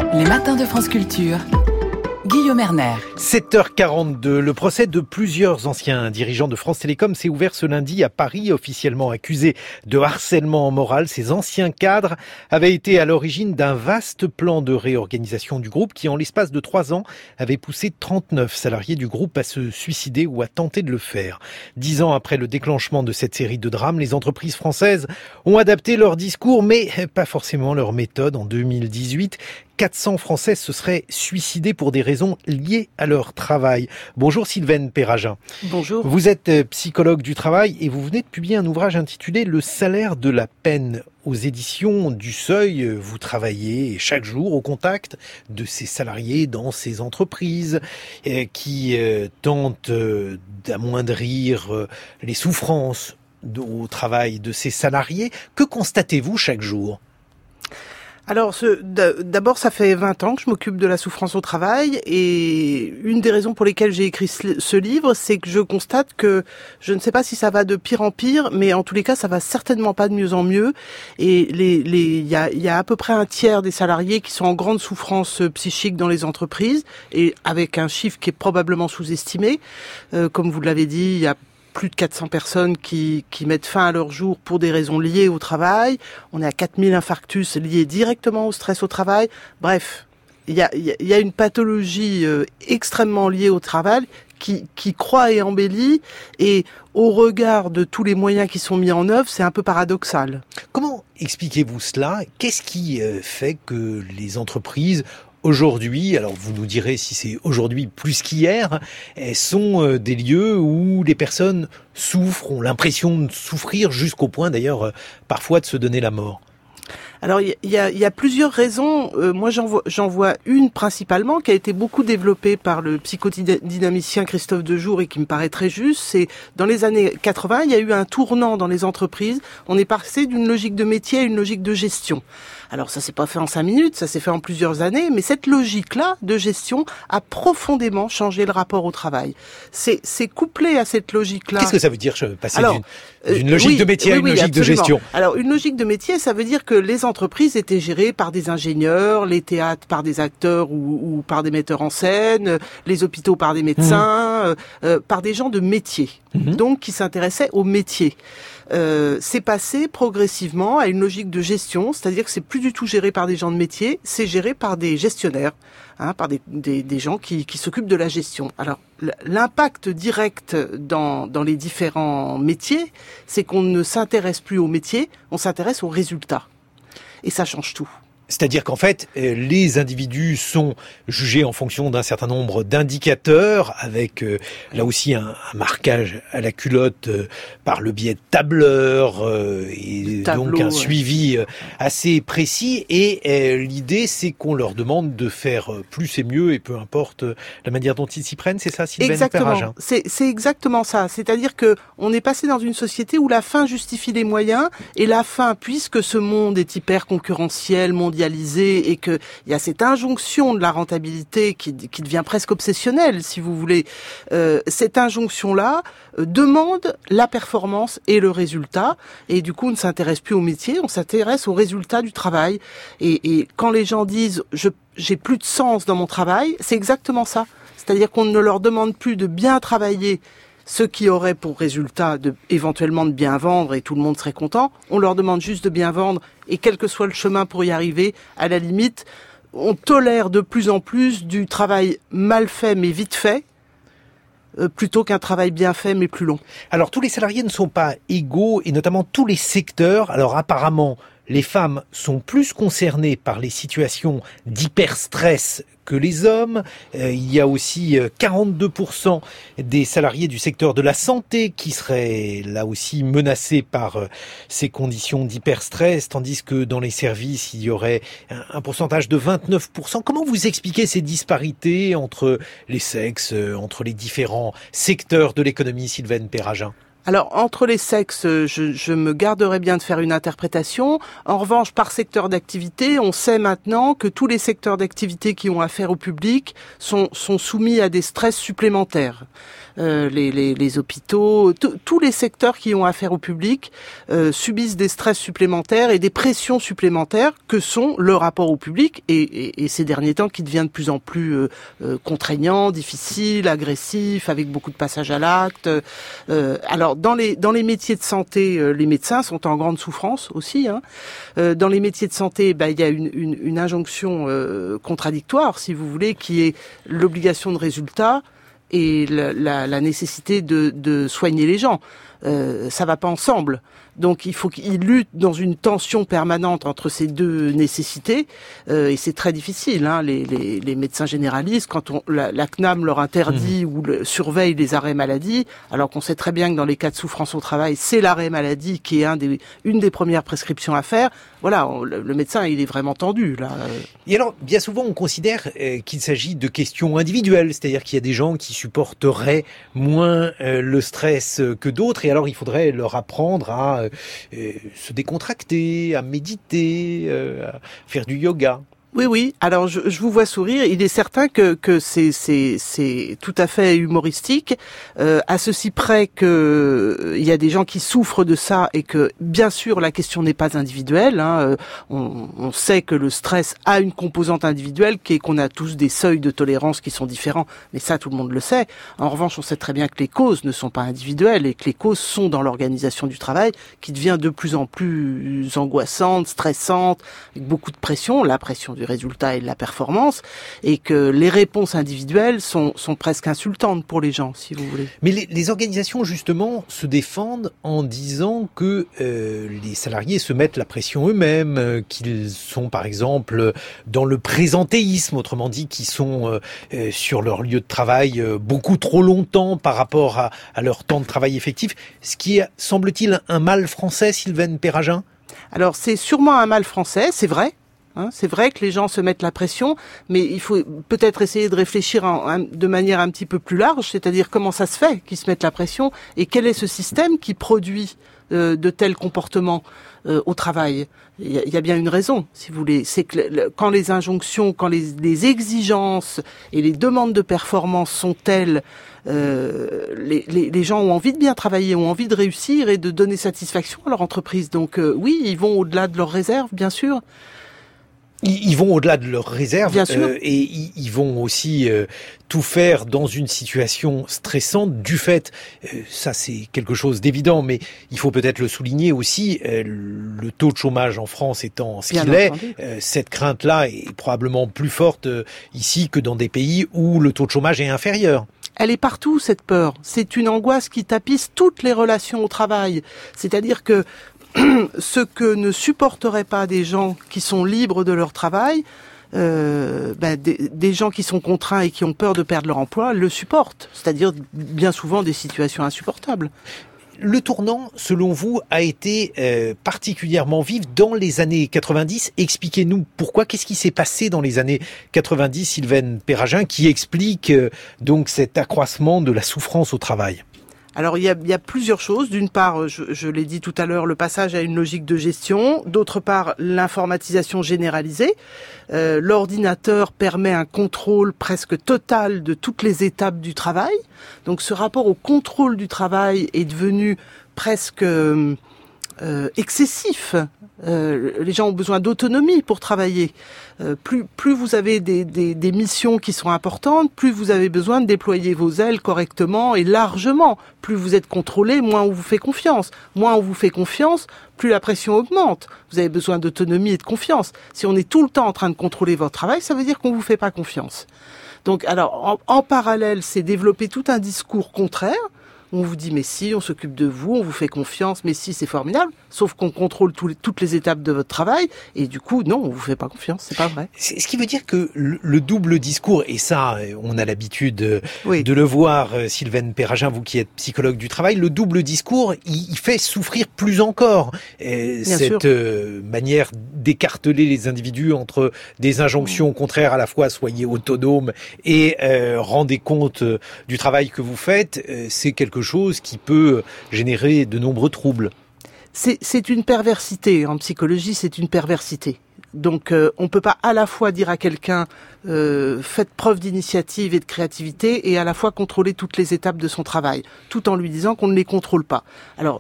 Les matins de France Culture. Guillaume Erner. 7h42, le procès de plusieurs anciens dirigeants de France Télécom s'est ouvert ce lundi à Paris, officiellement accusés de harcèlement moral. Ces anciens cadres avaient été à l'origine d'un vaste plan de réorganisation du groupe qui, en l'espace de 3 ans, avait poussé 39 salariés du groupe à se suicider ou à tenter de le faire. 10 ans après le déclenchement de cette série de drames, les entreprises françaises ont adapté leur discours, mais pas forcément leur méthode. En 2018, 400 Français se seraient suicidés pour des raisons liées à leur travail. Bonjour Sylvaine Perragin. Bonjour. Vous êtes psychologue du travail et vous venez de publier un ouvrage intitulé « Le salaire de la peine ». Aux éditions du Seuil, vous travaillez chaque jour au contact de ces salariés dans ces entreprises qui tentent d'amoindrir les souffrances au travail de ces salariés. Que constatez-vous chaque jour ? Alors, d'abord, ça fait 20 ans que je m'occupe de la souffrance au travail et une des raisons pour lesquelles j'ai écrit ce livre, c'est que je constate que je ne sais pas si ça va de pire en pire, mais en tous les cas, ça va certainement pas de mieux en mieux. Et il y a à peu près un tiers des salariés qui sont en grande souffrance psychique dans les entreprises et avec un chiffre qui est probablement sous-estimé. Comme vous l'avez dit, il y a plus de 400 personnes qui mettent fin à leur jour pour des raisons liées au travail. On est à 4000 infarctus liés directement au stress au travail. Bref, il y a une pathologie extrêmement liée au travail qui croît et embellit. Et au regard de tous les moyens qui sont mis en œuvre, c'est un peu paradoxal. Comment expliquez-vous cela ? Qu'est-ce qui fait que les entreprises aujourd'hui, alors vous nous direz si c'est aujourd'hui plus qu'hier, sont des lieux où les personnes souffrent, ont l'impression de souffrir jusqu'au point d'ailleurs parfois de se donner la mort? Alors il y a plusieurs raisons. Moi j'en vois une principalement qui a été beaucoup développée par le psychodynamicien Christophe Dejour et qui me paraît très juste. C'est dans les années 80, il y a eu un tournant dans les entreprises. On est passé d'une logique de métier à une logique de gestion. Alors ça s'est pas fait en 5 minutes, ça s'est fait en plusieurs années, mais cette logique-là de gestion a profondément changé le rapport au travail. C'est couplé à cette logique-là. Qu'est-ce que ça veut dire passer d'une logique de métier à une logique absolument. de gestion? Alors une logique de métier, ça veut dire que les entreprises étaient gérées par des ingénieurs, les théâtres par des acteurs ou par des metteurs en scène, les hôpitaux par des médecins, par des gens de métier, donc qui s'intéressaient au métier. C'est passé progressivement à une logique de gestion, c'est-à-dire que c'est plus du tout géré par des gens de métier, c'est géré par des gestionnaires, par des gens qui s'occupent de la gestion. Alors l'impact direct dans les différents métiers, c'est qu'on ne s'intéresse plus au métier, on s'intéresse aux résultats. Et ça change tout. C'est-à-dire qu'en fait, les individus sont jugés en fonction d'un certain nombre d'indicateurs, avec là aussi un marquage à la culotte par le biais de tableurs et donc un suivi assez précis. Et l'idée, c'est qu'on leur demande de faire plus et mieux, et peu importe la manière dont ils s'y prennent. C'est ça, Sylvaine Perragin? C'est exactement ça. C'est-à-dire que on est passé dans une société où la fin justifie les moyens, et la fin, puisque ce monde est hyper concurrentiel, mondialisé, et que il y a cette injonction de la rentabilité qui devient presque obsessionnelle, si vous voulez. Cette injonction-là demande la performance et le résultat, et du coup on ne s'intéresse plus au métier, on s'intéresse aux résultats du travail. Et quand les gens disent j'ai plus de sens dans mon travail, c'est exactement ça. C'est-à-dire qu'on ne leur demande plus de bien travailler, ce qui aurait pour résultat éventuellement de bien vendre et tout le monde serait content. On leur demande juste de bien vendre, et quel que soit le chemin pour y arriver, à la limite, on tolère de plus en plus du travail mal fait mais vite fait, plutôt qu'un travail bien fait mais plus long. Alors tous les salariés ne sont pas égaux, et notamment tous les secteurs. Alors apparemment, les femmes sont plus concernées par les situations d'hyperstress que les hommes. Il y a aussi 42% des salariés du secteur de la santé qui seraient là aussi menacés par ces conditions d'hyperstress, tandis que dans les services, il y aurait un pourcentage de 29%. Comment vous expliquez ces disparités entre les sexes, entre les différents secteurs de l'économie, Sylvaine Perragin ? Alors, entre les sexes, je me garderais bien de faire une interprétation. En revanche, par secteur d'activité, on sait maintenant que tous les secteurs d'activité qui ont affaire au public sont soumis à des stress supplémentaires. Les hôpitaux, tous les secteurs qui ont affaire au public subissent des stress supplémentaires et des pressions supplémentaires que sont le rapport au public et ces derniers temps qui devient de plus en plus contraignant, difficile, agressif, avec beaucoup de passages à l'acte. Alors dans les métiers de santé, les médecins sont en grande souffrance aussi. Dans les métiers de santé, il y a une injonction contradictoire, si vous voulez, qui est l'obligation de résultat et la nécessité de soigner les gens. Ça va pas ensemble. Donc il faut qu'ils luttent dans une tension permanente entre ces deux nécessités et c'est très difficile. Les médecins généralistes, quand la CNAM leur interdit ou surveille les arrêts maladie, alors qu'on sait très bien que dans les cas de souffrance au travail, c'est l'arrêt maladie qui est une des premières prescriptions à faire. Voilà, le médecin il est vraiment tendu là. Et alors bien souvent on considère qu'il s'agit de questions individuelles, c'est-à-dire qu'il y a des gens qui supporteraient moins le stress que d'autres et alors il faudrait leur apprendre à se décontracter, à méditer, à faire du yoga. Oui. Alors, je vous vois sourire. Il est certain que c'est tout à fait humoristique, à ceci près que il y a des gens qui souffrent de ça et que, bien sûr, la question n'est pas individuelle. On sait que le stress a une composante individuelle, qui est qu'on a tous des seuils de tolérance qui sont différents. Mais ça, tout le monde le sait. En revanche, on sait très bien que les causes ne sont pas individuelles et que les causes sont dans l'organisation du travail, qui devient de plus en plus angoissante, stressante, avec beaucoup de pression, la pression du résultat et de la performance, et que les réponses individuelles sont presque insultantes pour les gens, si vous voulez. Mais les organisations, justement, se défendent en disant que les salariés se mettent la pression eux-mêmes, qu'ils sont, par exemple, dans le présentéisme, autrement dit, qu'ils sont sur leur lieu de travail beaucoup trop longtemps par rapport à leur temps de travail effectif, ce qui est, semble-t-il, un mal français, Sylvaine Perragin ? Alors, c'est sûrement un mal français, c'est vrai. C'est vrai que les gens se mettent la pression, mais il faut peut-être essayer de réfléchir de manière un petit peu plus large, c'est-à-dire comment ça se fait qu'ils se mettent la pression et quel est ce système qui produit de tels comportements au travail. Il y a bien une raison, si vous voulez. C'est que quand les injonctions, quand les exigences et les demandes de performance sont telles, les gens ont envie de bien travailler, ont envie de réussir et de donner satisfaction à leur entreprise. Donc oui, ils vont au-delà de leurs réserves, bien sûr. Ils vont au-delà de leurs réserves Bien sûr. Et ils vont aussi tout faire dans une situation stressante du fait, ça c'est quelque chose d'évident, mais il faut peut-être le souligner aussi, le taux de chômage en France étant ce qu'il est, cette crainte-là est probablement plus forte ici que dans des pays où le taux de chômage est inférieur. Elle est partout, cette peur. C'est une angoisse qui tapisse toutes les relations au travail. C'est-à-dire que ce que ne supporteraient pas des gens qui sont libres de leur travail, des gens qui sont contraints et qui ont peur de perdre leur emploi le supportent. C'est-à-dire bien souvent des situations insupportables. Le tournant, selon vous, a été particulièrement vif dans les années 90. Expliquez-nous pourquoi, qu'est-ce qui s'est passé dans les années 90, Sylvaine Perragin, qui explique donc cet accroissement de la souffrance au travail ? Alors il y a plusieurs choses. D'une part, je l'ai dit tout à l'heure, le passage à une logique de gestion. D'autre part, l'informatisation généralisée. L'ordinateur permet un contrôle presque total de toutes les étapes du travail. Donc ce rapport au contrôle du travail est devenu presque excessif. Les gens ont besoin d'autonomie pour travailler. Plus vous avez des missions qui sont importantes, plus vous avez besoin de déployer vos ailes correctement et largement. Plus vous êtes contrôlé, moins on vous fait confiance. Moins on vous fait confiance, plus la pression augmente. Vous avez besoin d'autonomie et de confiance. Si on est tout le temps en train de contrôler votre travail, ça veut dire qu'on vous fait pas confiance. Donc, alors, en parallèle, c'est développer tout un discours contraire. On vous dit, mais si, on s'occupe de vous, on vous fait confiance, mais si, c'est formidable. sauf qu'on contrôle toutes les étapes de votre travail, et du coup, non, on vous fait pas confiance, c'est pas vrai. Ce qui veut dire que le double discours, et ça, on a l'habitude de le voir, Sylvaine Perragin, vous qui êtes psychologue du travail, le double discours, il fait souffrir plus encore cette manière d'écarteler les individus entre des injonctions contraires à la fois, soyez autonome et rendez compte du travail que vous faites, c'est quelque chose qui peut générer de nombreux troubles. C'est une perversité, en psychologie c'est une perversité. Donc on peut pas à la fois dire à quelqu'un faites preuve d'initiative et de créativité et à la fois contrôler toutes les étapes de son travail, tout en lui disant qu'on ne les contrôle pas. Alors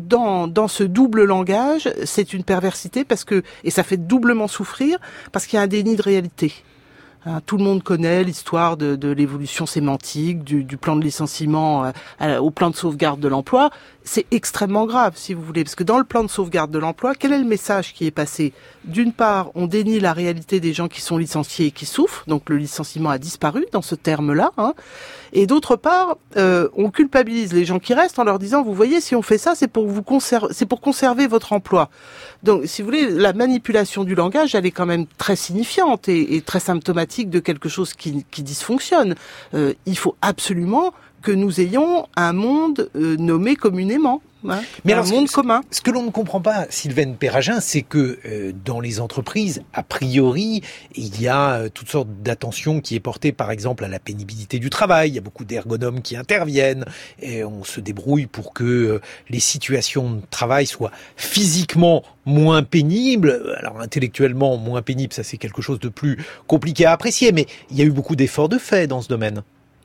dans ce double langage, c'est une perversité et ça fait doublement souffrir parce qu'il y a un déni de réalité. Tout le monde connaît l'histoire de l'évolution sémantique, du plan de licenciement au plan de sauvegarde de l'emploi. C'est extrêmement grave, si vous voulez, parce que dans le plan de sauvegarde de l'emploi, quel est le message qui est passé ? D'une part, on dénie la réalité des gens qui sont licenciés et qui souffrent, donc le licenciement a disparu dans ce terme-là. Et d'autre part, on culpabilise les gens qui restent en leur disant, vous voyez, si on fait ça, c'est pour conserver votre emploi. Donc, si vous voulez, la manipulation du langage, elle est quand même très signifiante et très symptomatique de quelque chose qui dysfonctionne. Il faut absolument que nous ayons un monde nommé communément. Mais un monde commun. Ce que l'on ne comprend pas, Sylvaine Perragin, c'est que dans les entreprises, a priori, il y a toutes sortes d'attention qui est portée, par exemple, à la pénibilité du travail. Il y a beaucoup d'ergonomes qui interviennent et on se débrouille pour que les situations de travail soient physiquement moins pénibles. Alors intellectuellement moins pénibles, ça c'est quelque chose de plus compliqué à apprécier, mais il y a eu beaucoup d'efforts de fait dans ce domaine.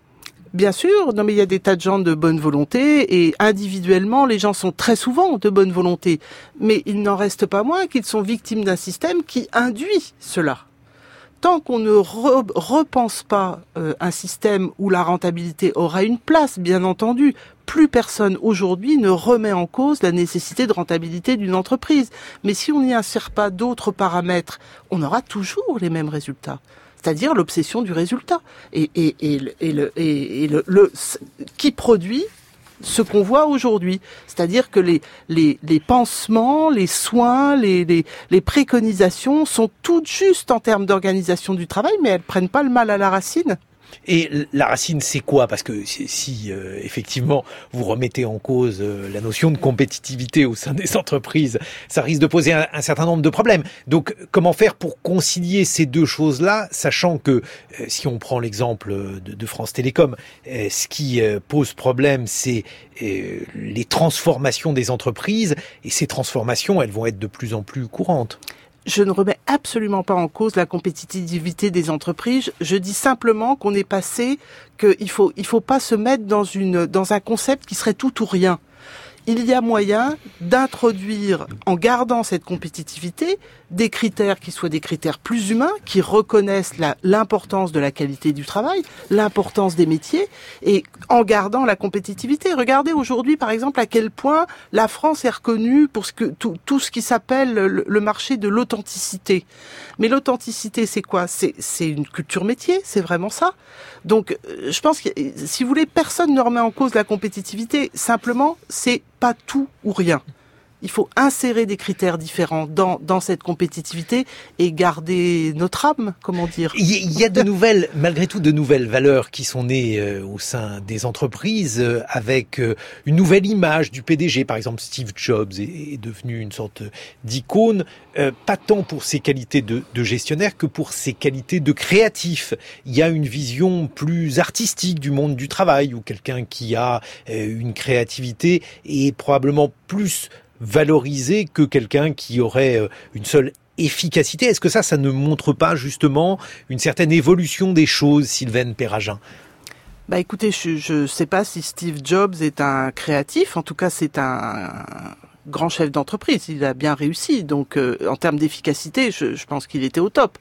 Bien sûr, non mais il y a des tas de gens de bonne volonté et individuellement les gens sont très souvent de bonne volonté, mais il n'en reste pas moins qu'ils sont victimes d'un système qui induit cela. Tant qu'on ne repense pas un système où la rentabilité aura une place, bien entendu, plus personne aujourd'hui ne remet en cause la nécessité de rentabilité d'une entreprise. Mais si on n'y insère pas d'autres paramètres, on aura toujours les mêmes résultats. C'est-à-dire l'obsession du résultat qui produit ce qu'on voit aujourd'hui. C'est-à-dire que les pansements, les soins, les préconisations sont toutes justes en termes d'organisation du travail, mais elles prennent pas le mal à la racine. Et la racine, c'est quoi ? Parce que si effectivement vous remettez en cause la notion de compétitivité au sein des entreprises, ça risque de poser un certain nombre de problèmes. Donc, comment faire pour concilier ces deux choses-là, sachant que si on prend l'exemple de France Télécom, ce qui pose problème, c'est les transformations des entreprises, et ces transformations, elles vont être de plus en plus courantes. Je ne remets absolument pas en cause la compétitivité des entreprises. Je dis simplement qu'on est passé, qu'il faut pas se mettre dans un concept qui serait tout ou rien. Il y a moyen d'introduire, en gardant cette compétitivité, des critères qui soient des critères plus humains, qui reconnaissent l'importance de la qualité du travail, l'importance des métiers, et en gardant la compétitivité. Regardez aujourd'hui, par exemple, à quel point la France est reconnue pour tout ce qui s'appelle le marché de l'authenticité. Mais l'authenticité, c'est quoi ? C'est une culture métier, c'est vraiment ça. Donc, je pense que, si vous voulez, personne ne remet en cause la compétitivité. Simplement, c'est pas tout ou rien. Il faut insérer des critères différents dans cette compétitivité et garder notre âme, comment dire. Il y a malgré tout, de nouvelles valeurs qui sont nées au sein des entreprises avec une nouvelle image du PDG. Par exemple, Steve Jobs est devenu une sorte d'icône, pas tant pour ses qualités de gestionnaire que pour ses qualités de créatif. Il y a une vision plus artistique du monde du travail, où quelqu'un qui a une créativité est probablement plus valorisé que quelqu'un qui aurait une seule efficacité. Est-ce que ça ne montre pas justement une certaine évolution des choses, Sylvaine Perragin ? Écoutez, je sais pas si Steve Jobs est un créatif. En tout cas, c'est un grand chef d'entreprise. Il a bien réussi. Donc, en termes d'efficacité, je pense qu'il était au top.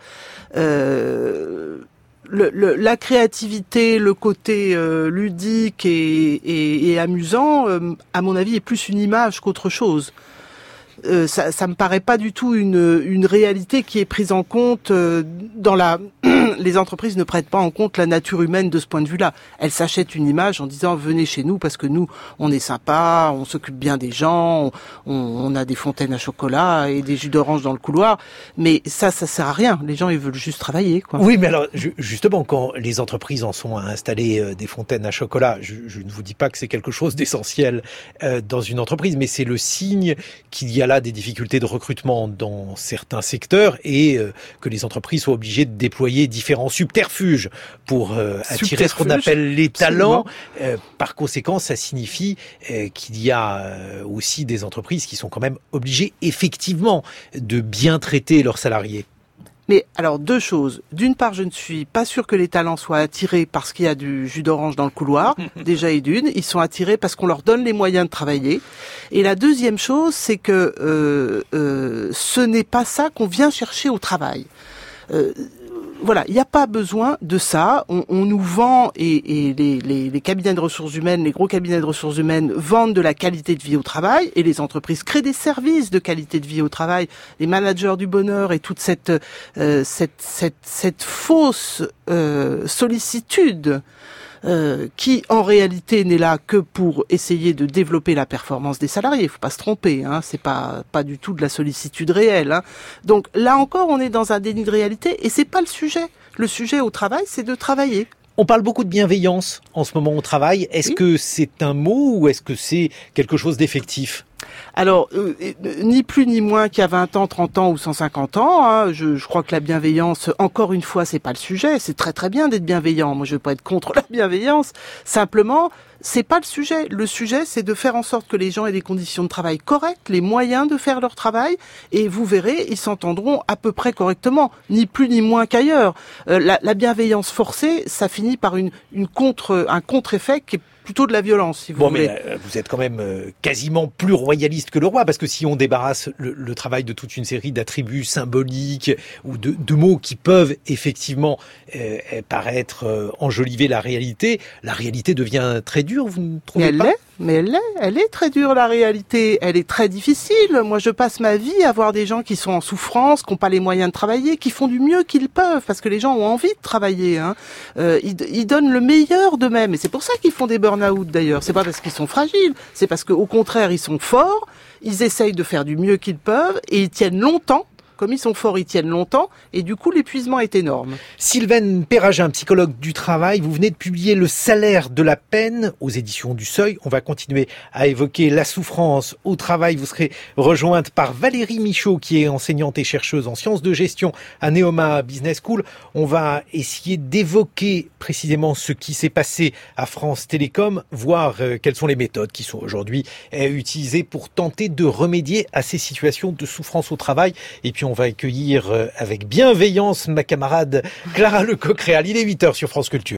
La créativité, le côté ludique et amusant, à mon avis, est plus une image qu'autre chose. ça me paraît pas du tout une réalité qui est prise en compte dans la. Les entreprises ne prennent pas en compte la nature humaine de ce point de vue-là. Elles s'achètent une image en disant venez chez nous parce que nous on est sympa, on s'occupe bien des gens, on a des fontaines à chocolat et des jus d'orange dans le couloir. Mais ça sert à rien. Les gens ils veulent juste travailler, quoi. Oui, mais alors justement, quand les entreprises en sont à installer des fontaines à chocolat, je ne vous dis pas que c'est quelque chose d'essentiel dans une entreprise, mais c'est le signe qu'il y a là des difficultés de recrutement dans certains secteurs et que les entreprises sont obligées de déployer différents subterfuges pour attirer ce qu'on appelle les talents. Par conséquent, ça signifie qu'il y a aussi des entreprises qui sont quand même obligées effectivement de bien traiter leurs salariés. Mais alors, deux choses. D'une part, je ne suis pas sûre que les talents soient attirés parce qu'il y a du jus d'orange dans le couloir. Déjà et d'une, ils sont attirés parce qu'on leur donne les moyens de travailler. Et la deuxième chose, c'est que ce n'est pas ça qu'on vient chercher au travail. Voilà, il n'y a pas besoin de ça. On nous vend, et les cabinets de ressources humaines, les gros cabinets de ressources humaines vendent de la qualité de vie au travail, et les entreprises créent des services de qualité de vie au travail. Les managers du bonheur et toute cette fausse sollicitude qui en réalité n'est là que pour essayer de développer la performance des salariés. Il faut pas se tromper, hein. C'est pas du tout de la sollicitude réelle, hein. Donc là encore, on est dans un déni de réalité et c'est pas le sujet. Le sujet au travail, c'est de travailler. On parle beaucoup de bienveillance en ce moment au travail. Est-ce que c'est un mot ou est-ce que c'est quelque chose d'effectif ? Alors, ni plus ni moins qu'il y a 20 ans, 30 ans ou 150 ans, hein, je crois que la bienveillance, encore une fois, c'est pas le sujet. C'est très très bien d'être bienveillant. Moi, je veux pas être contre la bienveillance. Simplement, c'est pas le sujet. Le sujet, c'est de faire en sorte que les gens aient des conditions de travail correctes, les moyens de faire leur travail, et vous verrez, ils s'entendront à peu près correctement, ni plus ni moins qu'ailleurs. La bienveillance forcée, ça finit par un contre-effet qui est plutôt de la violence, si vous voulez. Mais vous êtes quand même quasiment plus royaliste que le roi, parce que si on débarrasse le travail de toute une série d'attributs symboliques ou de mots qui peuvent effectivement paraître enjoliver la réalité devient très dure, vous ne trouvez pas ? Elle est très dure, la réalité. Elle est très difficile. Moi, je passe ma vie à voir des gens qui sont en souffrance, qui n'ont pas les moyens de travailler, qui font du mieux qu'ils peuvent, parce que les gens ont envie de travailler, hein. Ils donnent le meilleur d'eux-mêmes. Et c'est pour ça qu'ils font des burn-out, d'ailleurs. C'est pas parce qu'ils sont fragiles. C'est parce qu'au contraire, ils sont forts. Ils essayent de faire du mieux qu'ils peuvent et ils tiennent longtemps. Comme ils sont forts, ils tiennent longtemps, et du coup, l'épuisement est énorme. Sylvaine Perragin, psychologue du travail, vous venez de publier Le salaire de la peine aux éditions du Seuil. On va continuer à évoquer la souffrance au travail. Vous serez rejointe par Valérie Michaud, qui est enseignante et chercheuse en sciences de gestion à Neoma Business School. On va essayer d'évoquer précisément ce qui s'est passé à France Télécom, voir quelles sont les méthodes qui sont aujourd'hui utilisées pour tenter de remédier à ces situations de souffrance au travail. Et puis on va accueillir avec bienveillance ma camarade Clara Lecoq-Réal. Il est 8h sur France Culture.